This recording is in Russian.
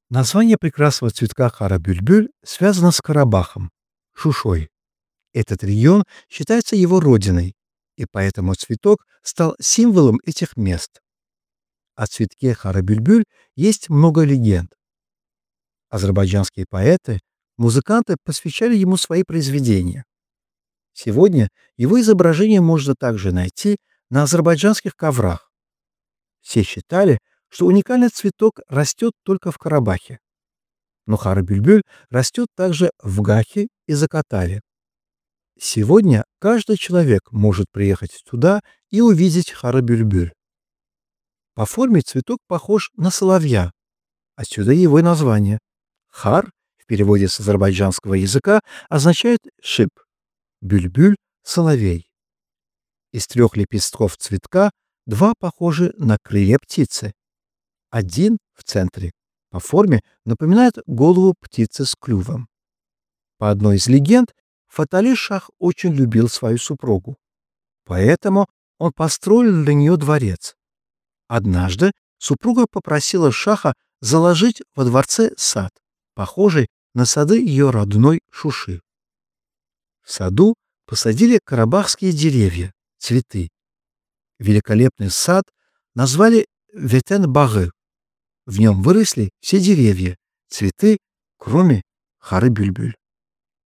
Название прекрасного цветка хара-бюльбюль связано с Карабахом, Шушой. Этот регион считается его родиной, и поэтому цветок стал символом этих мест. О цветке хара-бюльбюль есть много легенд. Азербайджанские поэты, музыканты посвящали ему свои произведения. Сегодня его изображение можно также найти на азербайджанских коврах. Все считали, что уникальный цветок растет только в Карабахе. Но хара-бюльбюль растет также в Гахе и Закатале. Сегодня каждый человек может приехать туда и увидеть хара-бюльбюль. По форме цветок похож на соловья, отсюда его и название. Хар в переводе с азербайджанского языка означает шип, бюльбюль — соловей. Из 3 лепестков цветка 2 похожи на крылья птицы. Один в центре по форме напоминает голову птицы с клювом. По одной из легенд, Фатали Шах очень любил свою супругу. Поэтому он построил для нее дворец. Однажды супруга попросила Шаха заложить во дворце сад, похожий на сады ее родной Шуши. В саду посадили карабахские деревья, цветы. Великолепный сад назвали Ветен-Багы. В нем выросли все деревья, цветы, кроме хары-бюльбюль.